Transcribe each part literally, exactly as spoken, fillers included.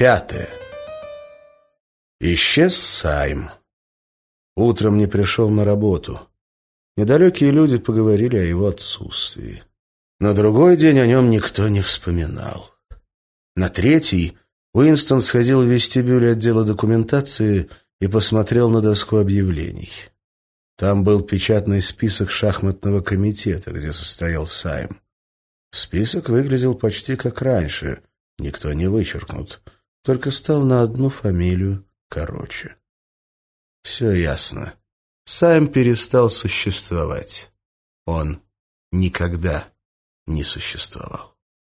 Пятое. Исчез Сайм. Утром не пришел на работу. Недалекие люди поговорили о его отсутствии. На другой день о нем никто не вспоминал. На третий Уинстон сходил в вестибюль отдела документации и посмотрел на доску объявлений. Там был печатный список шахматного комитета, где состоял Сайм. Список выглядел почти как раньше, никто не вычеркнут, только стал на одну фамилию короче. Все ясно. Сайм перестал существовать. Он никогда не существовал.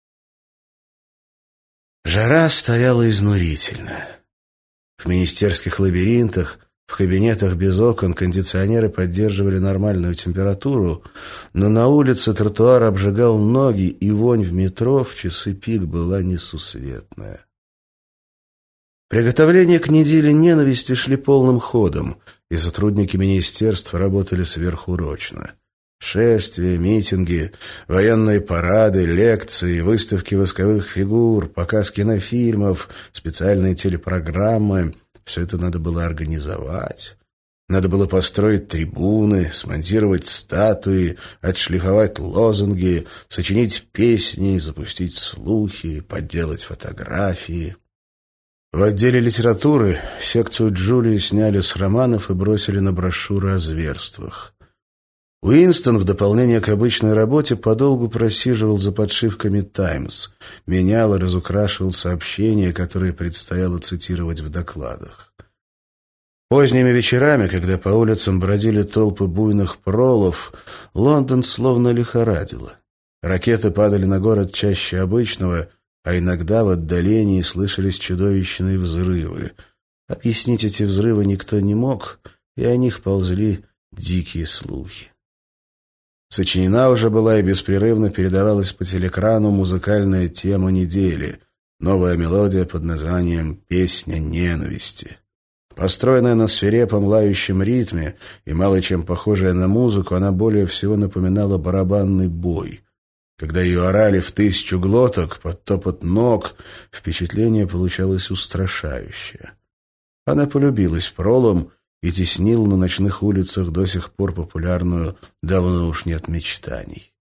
Жара стояла изнурительная. В министерских лабиринтах, в кабинетах без окон кондиционеры поддерживали нормальную температуру, но на улице тротуар обжигал ноги, и вонь в метро в часы пик была несусветная. Приготовления к неделе ненависти шли полным ходом, и сотрудники министерств работали сверхурочно. Шествия, митинги, военные парады, лекции, выставки восковых фигур, показ кинофильмов, специальные телепрограммы — все это надо было организовать. Надо было построить трибуны, смонтировать статуи, отшлифовать лозунги, сочинить песни, запустить слухи, подделать фотографии. В отделе литературы секцию Джулии сняли с романов и бросили на брошюры о зверствах. Уинстон, в дополнение к обычной работе, подолгу просиживал за подшивками «Таймс», менял и разукрашивал сообщения, которые предстояло цитировать в докладах. Поздними вечерами, когда по улицам бродили толпы буйных пролов, Лондон словно лихорадило. Ракеты падали на город чаще обычного, а иногда в отдалении слышались чудовищные взрывы. Объяснить эти взрывы никто не мог, и о них ползли дикие слухи. Сочинена уже была и беспрерывно передавалась по телекрану музыкальная тема недели, новая мелодия под названием «Песня ненависти». Построенная на свирепом лающем ритме и мало чем похожая на музыку, она более всего напоминала барабанный бой. Когда ее орали в тысячу глоток, под топот ног, впечатление получалось устрашающее. Она полюбилась пролом и теснила на ночных улицах до сих пор популярную «Давно уж нет мечтаний».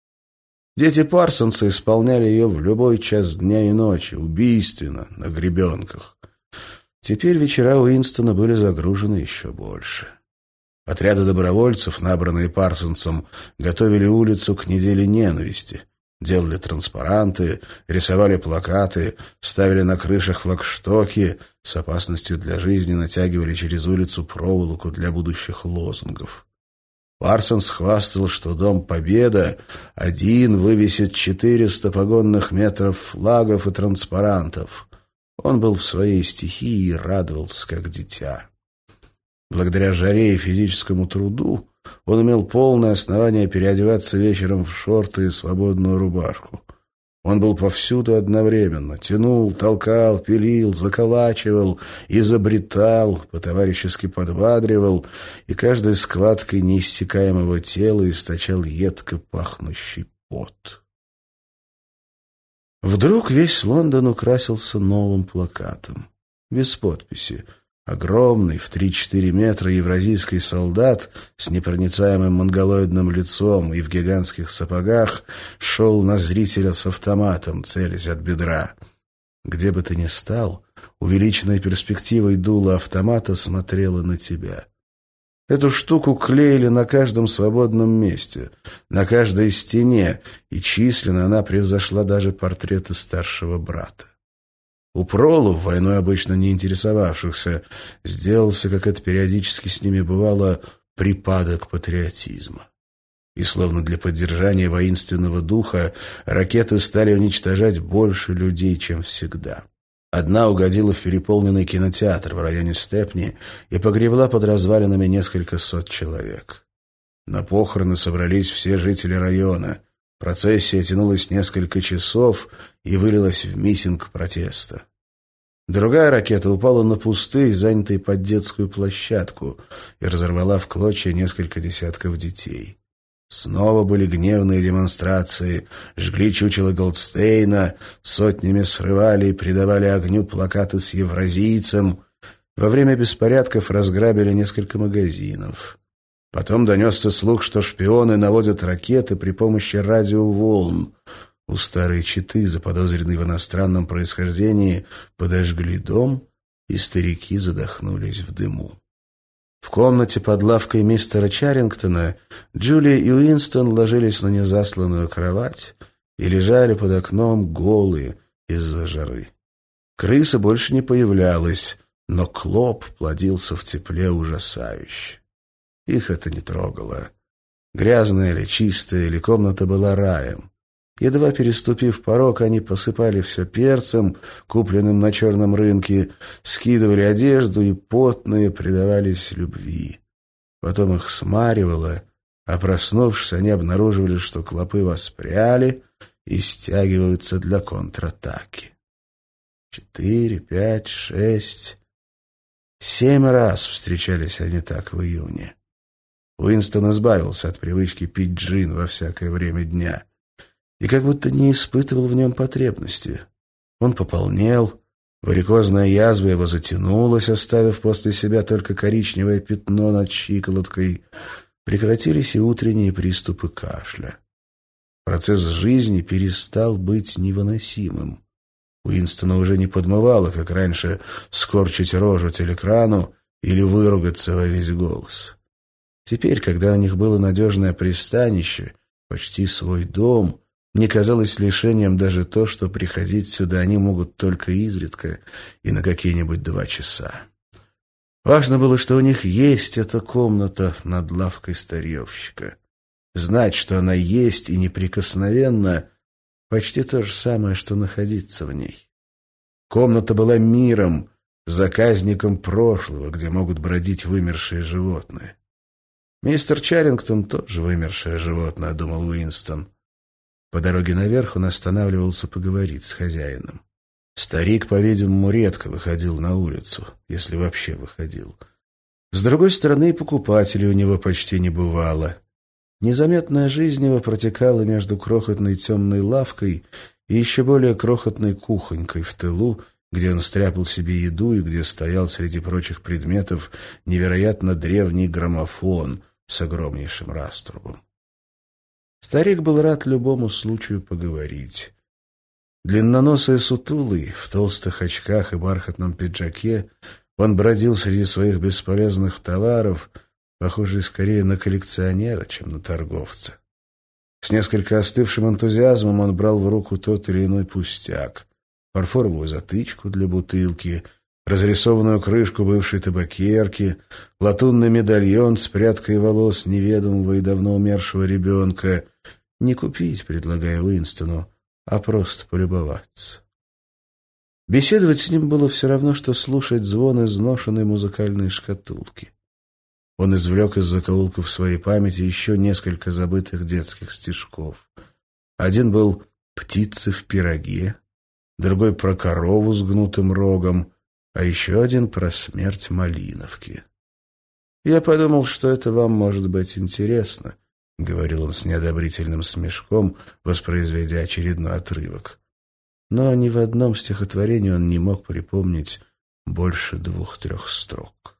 Дети Парсонса исполняли ее в любой час дня и ночи, убийственно, на гребенках. Теперь вечера Уинстона были загружены еще больше. Отряды добровольцев, набранные Парсонсом, готовили улицу к неделе ненависти. Делали транспаранты, рисовали плакаты, ставили на крышах флагштоки, с опасностью для жизни натягивали через улицу проволоку для будущих лозунгов. Парсонс хвастал, что Дом Победа один вывесит четыреста погонных метров флагов и транспарантов. Он был в своей стихии и радовался, как дитя. Благодаря жаре и физическому труду он имел полное основание переодеваться вечером в шорты и свободную рубашку. Он был повсюду одновременно. Тянул, толкал, пилил, заколачивал, изобретал, по-товарищески подбадривал, и каждой складкой неиссякаемого тела источал едко пахнущий пот. Вдруг весь Лондон украсился новым плакатом. Без подписи. Огромный, в три-четыре метра евразийский солдат с непроницаемым монголоидным лицом и в гигантских сапогах шел на зрителя с автоматом, целясь от бедра. Где бы ты ни стал, увеличенной перспективой дуло автомата смотрело на тебя. Эту штуку клеили на каждом свободном месте, на каждой стене, и численно она превзошла даже портреты старшего брата. У пролов, войной обычно не интересовавшихся, сделался, как это периодически с ними бывало, припадок патриотизма. И словно для поддержания воинственного духа ракеты стали уничтожать больше людей, чем всегда. Одна угодила в переполненный кинотеатр в районе Степни и погребла под развалинами несколько сот человек. На похороны собрались все жители района. Процессия тянулась несколько часов и вылилась в митинг протеста. Другая ракета упала на пустырь, занятый под детскую площадку, и разорвала в клочья несколько десятков детей. Снова были гневные демонстрации, жгли чучело Голдстейна, сотнями срывали и придавали огню плакаты с евразийцем. Во время беспорядков разграбили несколько магазинов. Потом донесся слух, что шпионы наводят ракеты при помощи радиоволн. У старой четы, заподозренной в иностранном происхождении, подожгли дом, и старики задохнулись в дыму. В комнате под лавкой мистера Чарингтона Джулия и Уинстон ложились на незасланную кровать и лежали под окном голые из-за жары. Крыса больше не появлялась, но клоп плодился в тепле ужасающе. Их это не трогало. Грязная или чистая, или комната была раем. Едва переступив порог, они посыпали все перцем, купленным на черном рынке, скидывали одежду и потные предавались любви. Потом их смаривало, а проснувшись, они обнаруживали, что клопы воспряли и стягиваются для контратаки. Четыре, пять, шесть... Семь раз встречались они так в июне. Уинстон избавился от привычки пить джин во всякое время дня и как будто не испытывал в нем потребности. Он пополнел, варикозная язва его затянулась, оставив после себя только коричневое пятно над щиколоткой. Прекратились и утренние приступы кашля. Процесс жизни перестал быть невыносимым. Уинстона уже не подмывало, как раньше, скорчить рожу телекрану или выругаться во весь голос. Теперь, когда у них было надежное пристанище, почти свой дом, не казалось лишением даже то, что приходить сюда они могут только изредка и на какие-нибудь два часа. Важно было, что у них есть эта комната над лавкой старьевщика. Знать, что она есть и неприкосновенна, почти то же самое, что находиться в ней. Комната была миром, заказником прошлого, где могут бродить вымершие животные. «Мистер Чарингтон тоже вымершее животное», — думал Уинстон. По дороге наверх он останавливался поговорить с хозяином. Старик, по-видимому, редко выходил на улицу, если вообще выходил. С другой стороны, и покупателей у него почти не бывало. Незаметная жизнь его протекала между крохотной темной лавкой и еще более крохотной кухонькой в тылу, где он стряпал себе еду и где стоял среди прочих предметов невероятно древний граммофон с огромнейшим раструбом. Старик был рад любому случаю поговорить. Длинноносый сутулый, в толстых очках и бархатном пиджаке, он бродил среди своих бесполезных товаров, похожий скорее на коллекционера, чем на торговца. С несколько остывшим энтузиазмом он брал в руку тот или иной пустяк: фарфоровую затычку для бутылки, разрисованную крышку бывшей табакерки, латунный медальон с прядкой волос неведомого и давно умершего ребенка. Не купить, предлагая Уинстону, а просто полюбоваться. Беседовать с ним было все равно, что слушать звон изношенной музыкальной шкатулки. Он извлек из закоулков своей памяти еще несколько забытых детских стишков. Один был «Птицы в пироге», другой про корову с гнутым рогом, а еще один про смерть Малиновки. «Я подумал, что это вам может быть интересно», — говорил он с неодобрительным смешком, воспроизведя очередной отрывок. Но ни в одном стихотворении он не мог припомнить больше двух-трех строк.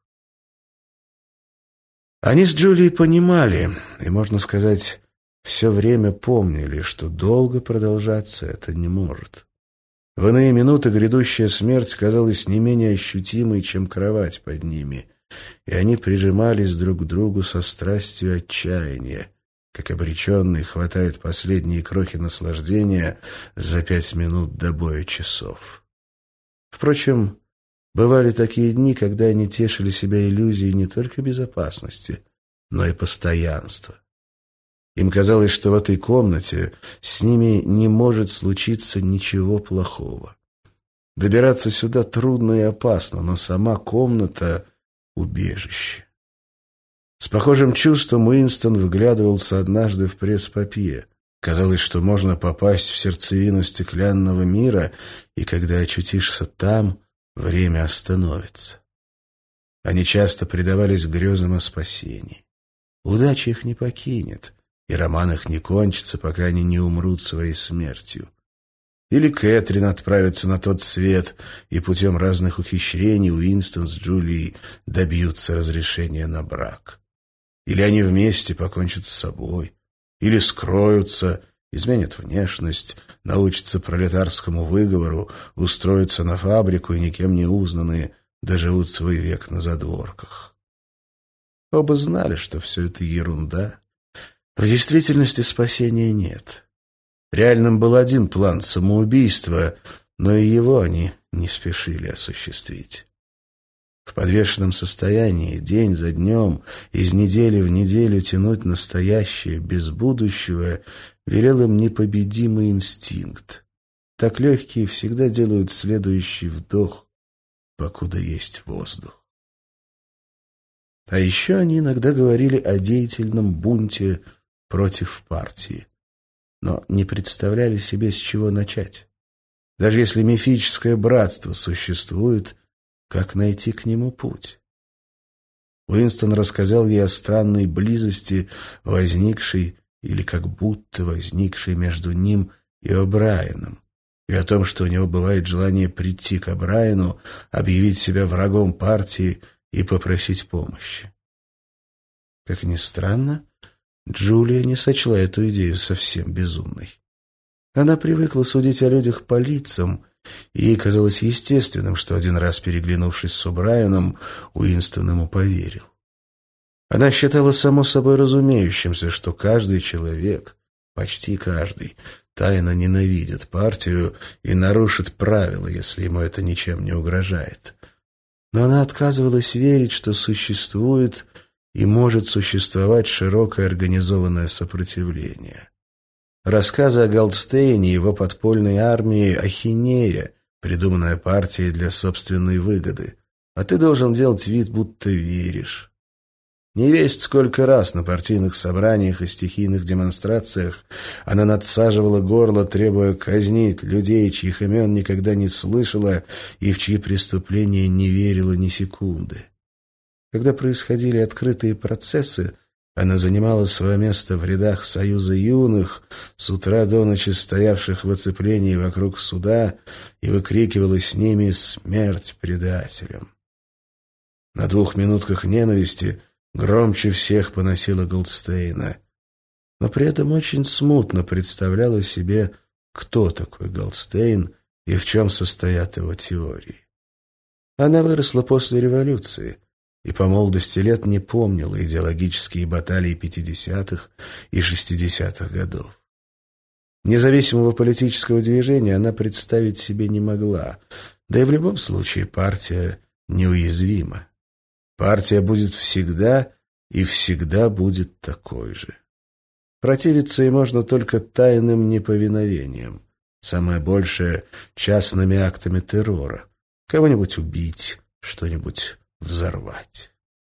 Они с Джулией понимали, и, можно сказать, все время помнили, что долго продолжаться это не может. В иные минуты грядущая смерть казалась не менее ощутимой, чем кровать под ними, и они прижимались друг к другу со страстью отчаяния, как обреченный хватает последние крохи наслаждения за пять минут до боя часов. Впрочем, бывали такие дни, когда они тешили себя иллюзией не только безопасности, но и постоянства. Им казалось, что в этой комнате с ними не может случиться ничего плохого. Добираться сюда трудно и опасно, но сама комната — убежище. С похожим чувством Уинстон вглядывался однажды в пресс-папье. Казалось, что можно попасть в сердцевину стеклянного мира, и когда очутишься там, время остановится. Они часто предавались грезам о спасении. Удача их не покинет, и роман их не кончится, пока они не умрут своей смертью. Или Кэтрин отправится на тот свет, и путем разных ухищрений Уинстон с Джулией добьются разрешения на брак. Или они вместе покончат с собой, или скроются, изменят внешность, научатся пролетарскому выговору, устроятся на фабрику и никем не узнанные доживут свой век на задворках. Оба знали, что все это ерунда. В действительности спасения нет. Реальным был один план — самоубийства, но и его они не спешили осуществить. В подвешенном состоянии день за днем, из недели в неделю тянуть настоящее без будущего велел им непобедимый инстинкт. Так легкие всегда делают следующий вдох, покуда есть воздух. А еще они иногда говорили о деятельном бунте против партии, но не представляли себе, с чего начать. Даже если мифическое братство существует, как найти к нему путь? Уинстон рассказал ей о странной близости, возникшей или как будто возникшей между ним и О'Брайеном, и о том, что у него бывает желание прийти к О'Брайену, объявить себя врагом партии и попросить помощи. Как ни странно, Джулия не сочла эту идею совсем безумной. Она привыкла судить о людях по лицам, и ей казалось естественным, что один раз, переглянувшись с О'Брайеном, Уинстон ему поверил. Она считала само собой разумеющимся, что каждый человек, почти каждый, тайно ненавидит партию и нарушит правила, если ему это ничем не угрожает. Но она отказывалась верить, что существует и может существовать широкое организованное сопротивление. Рассказы о Голдстейне и его подпольной армии — ахинея, придуманная партией для собственной выгоды, а ты должен делать вид, будто веришь. Невесть сколько раз на партийных собраниях и стихийных демонстрациях она надсаживала горло, требуя казнить людей, чьих имен никогда не слышала и в чьи преступления не верила ни секунды. Когда происходили открытые процессы, она занимала свое место в рядах Союза юных, с утра до ночи стоявших в оцеплении вокруг суда, и выкрикивала с ними «Смерть предателям!». На двух минутках ненависти громче всех поносила Голдстейна, но при этом очень смутно представляла себе, кто такой Голдстейн и в чем состоят его теории. Она выросла после революции и по молодости лет не помнила идеологические баталии пятидесятых и шестидесятых годов. Независимого политического движения она представить себе не могла, да и в любом случае партия неуязвима. Партия будет всегда и всегда будет такой же. Противиться ей можно только тайным неповиновением, самое большее — частными актами террора, кого-нибудь убить, что-нибудь взорвать.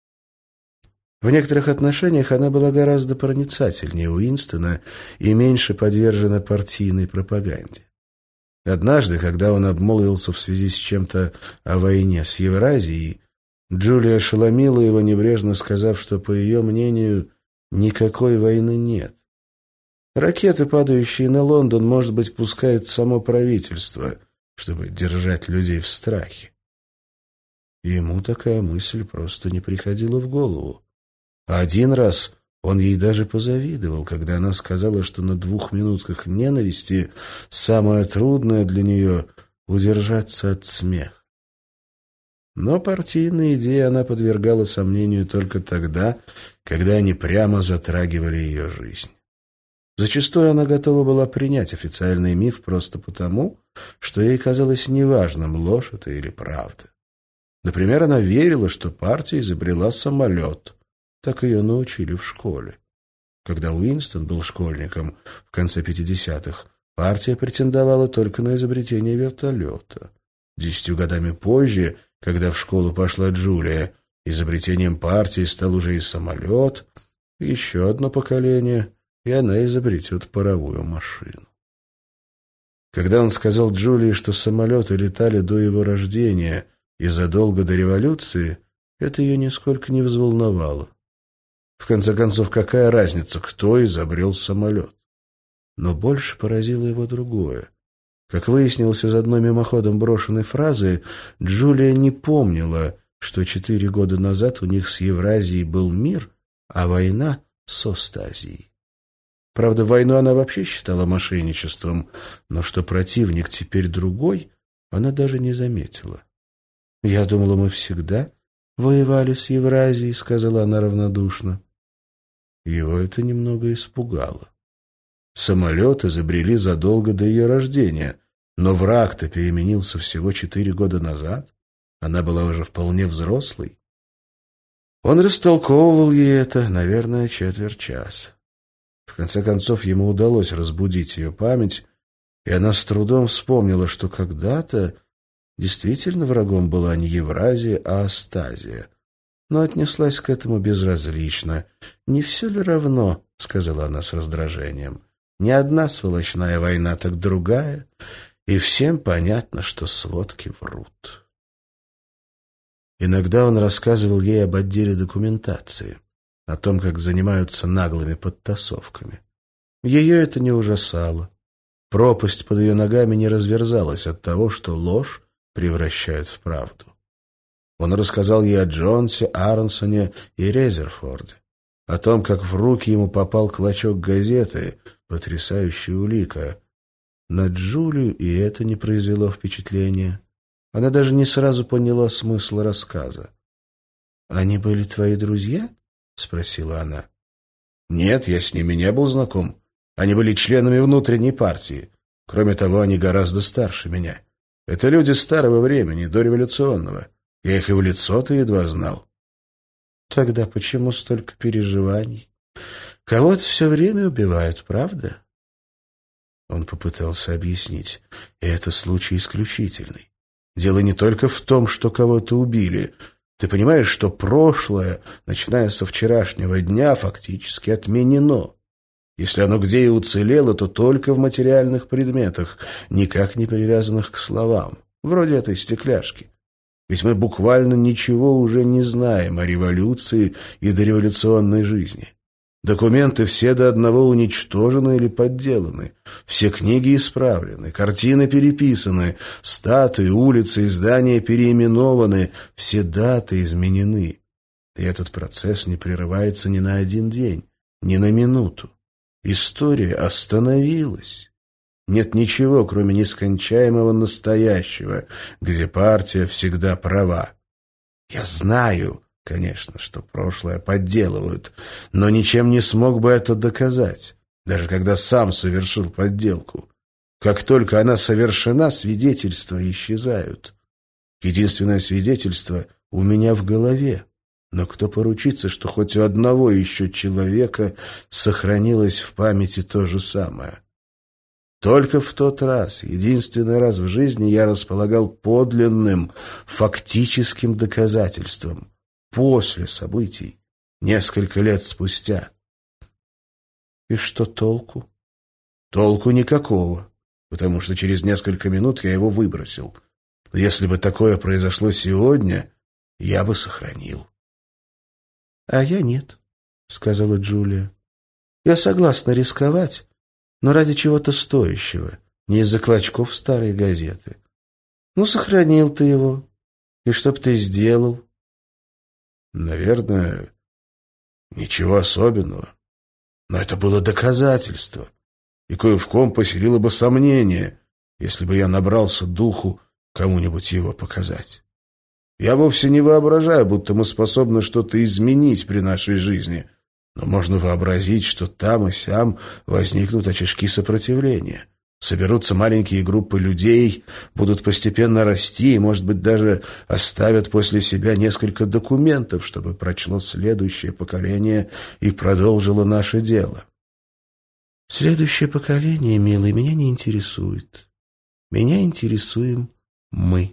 В некоторых отношениях она была гораздо проницательнее Уинстона и меньше подвержена партийной пропаганде. Однажды, когда он обмолвился в связи с чем-то о войне с Евразией, Джулия ошеломила его, небрежно сказав, что, по ее мнению, никакой войны нет. Ракеты, падающие на Лондон, может быть, пускает само правительство, чтобы держать людей в страхе. Ему такая мысль просто не приходила в голову. А один раз он ей даже позавидовал, когда она сказала, что на двух минутках ненависти самое трудное для нее — удержаться от смеха. Но партийные идеи она подвергала сомнению только тогда, когда они прямо затрагивали ее жизнь. Зачастую она готова была принять официальный миф просто потому, что ей казалось неважным, ложь это или правда. Например, она верила, что партия изобрела самолет. Так ее научили в школе. Когда Уинстон был школьником в конце пятидесятых, партия претендовала только на изобретение вертолета. Десятью годами позже, когда в школу пошла Джулия, изобретением партии стал уже и самолет, и еще одно поколение, и она изобретет паровую машину. Когда он сказал Джулии, что самолеты летали до его рождения и задолго до революции, это ее нисколько не взволновало. В конце концов, какая разница, кто изобрел самолет? Но больше поразило его другое. Как выяснилось из одной мимоходом брошенной фразы, Джулия не помнила, что четыре года назад у них с Евразией был мир, а война с Остазией. Правда, войну она вообще считала мошенничеством, но что противник теперь другой, она даже не заметила. «Я думала, мы всегда воевали с Евразией», — сказала она равнодушно. Его это немного испугало. Самолет изобрели задолго до ее рождения, но враг-то переменился всего четыре года назад. Она была уже вполне взрослой. Он растолковывал ей это, наверное, четверть часа. В конце концов, ему удалось разбудить ее память, и она с трудом вспомнила, что когда-то действительно врагом была не Евразия, а Остазия. Но отнеслась к этому безразлично. «Не все ли равно?» — сказала она с раздражением. «Не одна сволочная война, так другая, и всем понятно, что сводки врут». Иногда он рассказывал ей об отделе документации, о том, как занимаются наглыми подтасовками. Ее это не ужасало. Пропасть под ее ногами не разверзалась от того, что ложь превращают в правду. Он рассказал ей о Джонсе, Аронсоне и Резерфорде, о том, как в руки ему попал клочок газеты, потрясающая улика. На Джулию и это не произвело впечатления. Она даже не сразу поняла смысл рассказа. «Они были твои друзья?» — спросила она. «Нет, я с ними не был знаком. Они были членами внутренней партии. Кроме того, они гораздо старше меня. Это люди старого времени, дореволюционного. Я их и в лицо-то едва знал». «Тогда почему столько переживаний? Кого-то все время убивают, правда?» Он попытался объяснить. И это случай исключительный. Дело не только в том, что кого-то убили. Ты понимаешь, что прошлое, начиная со вчерашнего дня, фактически отменено. Если оно где и уцелело, то только в материальных предметах, никак не привязанных к словам, вроде этой стекляшки. Ведь мы буквально ничего уже не знаем о революции и дореволюционной жизни. Документы все до одного уничтожены или подделаны. Все книги исправлены, картины переписаны, статуи, улицы и здания переименованы, все даты изменены. И этот процесс не прерывается ни на один день, ни на минуту. История остановилась. Нет ничего, кроме нескончаемого настоящего, где партия всегда права. Я знаю, конечно, что прошлое подделывают, но ничем не смог бы это доказать, даже когда сам совершил подделку. Как только она совершена, свидетельства исчезают. Единственное свидетельство у меня в голове. Но кто поручится, что хоть у одного еще человека сохранилось в памяти то же самое? Только в тот раз, единственный раз в жизни, я располагал подлинным, фактическим доказательством. После событий, несколько лет спустя. И что толку? Толку никакого, потому что через несколько минут я его выбросил. Но если бы такое произошло сегодня, я бы сохранил. — А я нет, — сказала Джулия. — Я согласна рисковать, но ради чего-то стоящего, не из-за клочков старой газеты. Ну, сохранил ты его. И что б ты сделал? Наверное, ничего особенного. Но это было доказательство. И кое в ком поселило бы сомнение, если бы я набрался духу кому-нибудь его показать. Я вовсе не воображаю, будто мы способны что-то изменить при нашей жизни, но можно вообразить, что там и сям возникнут очишки сопротивления. Соберутся маленькие группы людей, будут постепенно расти и, может быть, даже оставят после себя несколько документов, чтобы прочло следующее поколение и продолжило наше дело. Следующее поколение, милый, меня не интересует. Меня интересуем мы.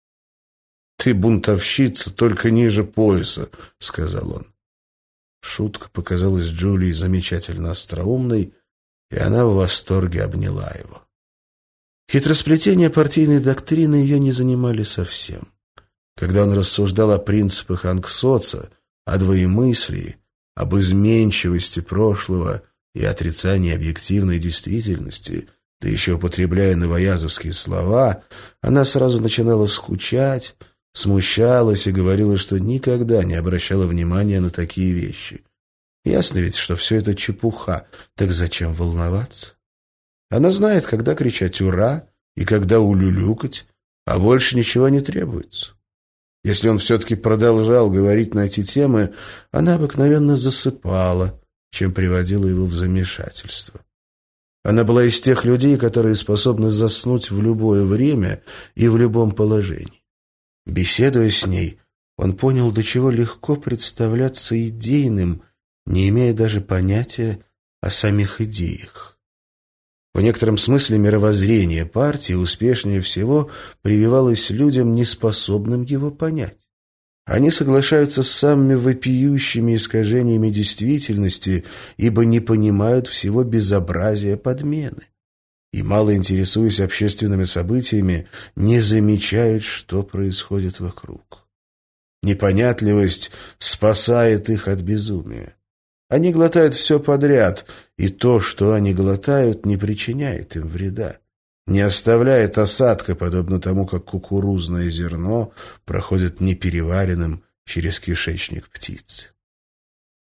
«Ты бунтовщица только ниже пояса», — сказал он. Шутка показалась Джулии замечательно остроумной, и она в восторге обняла его. Хитросплетения партийной доктрины ее не занимали совсем. Когда он рассуждал о принципах Ангсоца, о двоемыслии, об изменчивости прошлого и отрицании объективной действительности, да еще употребляя новоязовские слова, она сразу начинала скучать, смущалась и говорила, что никогда не обращала внимания на такие вещи. Ясно ведь, что все это чепуха, так зачем волноваться? Она знает, когда кричать «Ура!» и когда улюлюкать, а больше ничего не требуется. Если он все-таки продолжал говорить на эти темы, она обыкновенно засыпала, чем приводила его в замешательство. Она была из тех людей, которые способны заснуть в любое время и в любом положении. Беседуя с ней, он понял, до чего легко представляться идейным, не имея даже понятия о самих идеях. В некотором смысле мировоззрение партии успешнее всего прививалось людям, неспособным его понять. Они соглашаются с самыми вопиющими искажениями действительности, ибо не понимают всего безобразия подмены. И, мало интересуясь общественными событиями, не замечают, что происходит вокруг. Непонятливость спасает их от безумия. Они глотают все подряд, и то, что они глотают, не причиняет им вреда, не оставляет осадка, подобно тому, как кукурузное зерно проходит непереваренным через кишечник птицы.